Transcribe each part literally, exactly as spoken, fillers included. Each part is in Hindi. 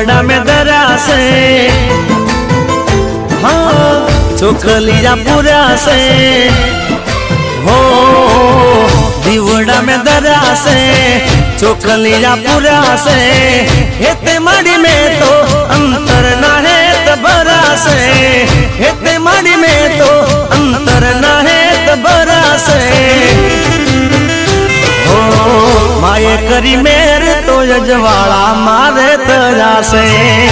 दीवड़ा में दरा से हाँ चोखलिया पूरा से हो दीवड़ा में दरा से चोखलिया पूरा से हेते माड़ी में तो अंतर ना है तबरा से हेते माड़ी में तो अंतर ना है तबरा से हो माये करी मेरे तो यजवाड़ा मारे तरा से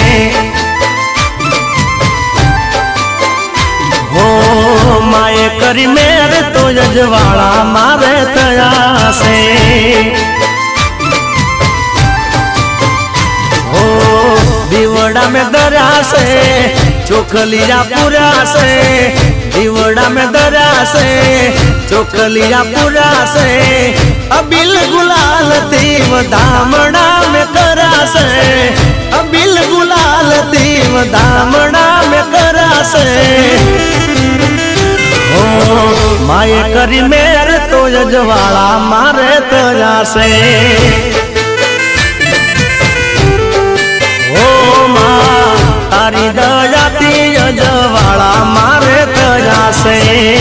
हो माये करी मेरे तो यजवाड़ा मारे तरा से हो दीवड़ा में दरा से चोखलिया पूरा से दीवड़ा में दरा से चोखलिया पूरा से अबिल गुलाल तीव दामड़ा में करा से अबिल गुलाल तीव दामड़ा में करा से हो माये करी मेरे तो यजवाड़ा मारे तरा से हो माँ तारी दया ती यजवाड़ा मारे तरा से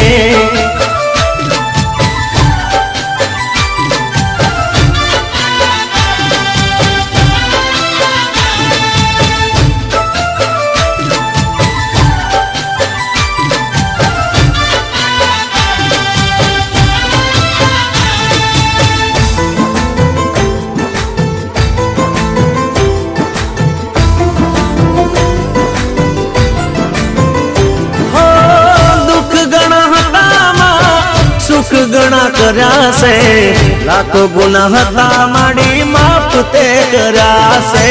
गणा करा से लाखों गुना हता माड़ी माफ ते करा से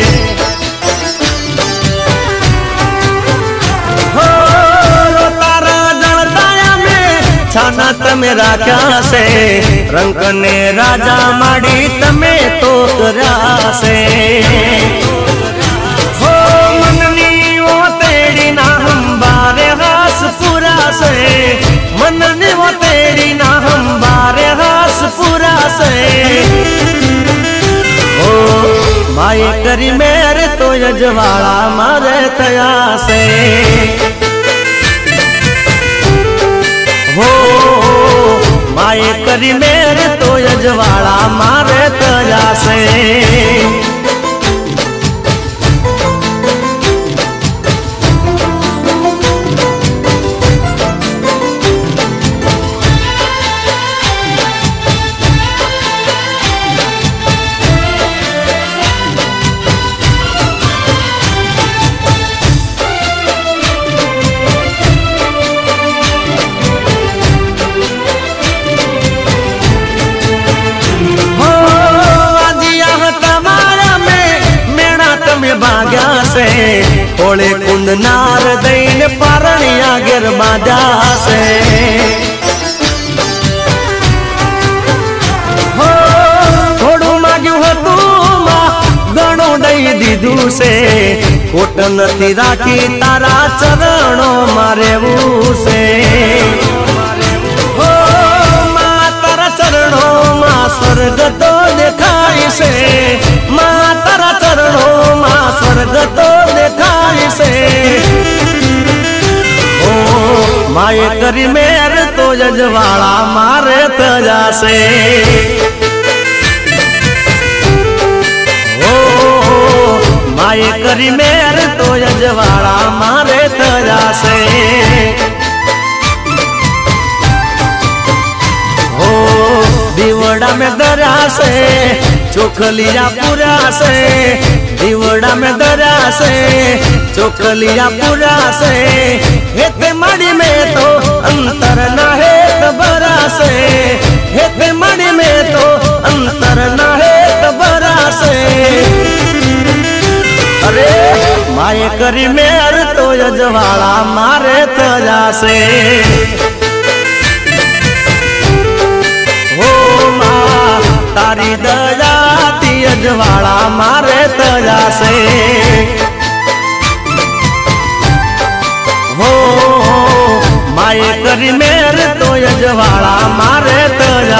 हो तारा जलताया में छाना तमे राख्या से रंग ने राजा माड़ी तमे तो करा से हो मननी वो तेरी ना हम बारे हास पूरा से मननी वो तेरी ना हम बारे हास पूरा से ओ माये करी मेरे तो यजवाड़ा मारे तया से हो माये करी मेरे तो यजवाड़ा मारे तया से होले कुंद नार दैन पारणिया गिर बाजा से हो थोड़ू माग्यू हतू मां गणो दई दीधू से कोट नती राखी तारा चरणों मारे से हो मां तारा चरणों मां स्वर्ग तो देखाई से मां तारा चरणों मां स्वर्ग तो देखाई से ओ माये करी मेरे तो यजवाड़ा मारे तजा से ओ माये करी मेरे तो यजवाड़ा मारे तजा से हो दीवड़ा में दरा से चोखलिया पूरा से दीवड़ा में दरा से चोखलिया पूरा से हेते माड़ी में तो अंतर ना है तबरा से हेते माड़ी में तो अंतर ना है तबरा से अरे माये करी मेरे तो यजवाड़ा मारे तजा से हो माँ तारी दया ती यजवाड़ा मारे तजा से हो माये करी मेरे तो यजवाड़ा मारे तजा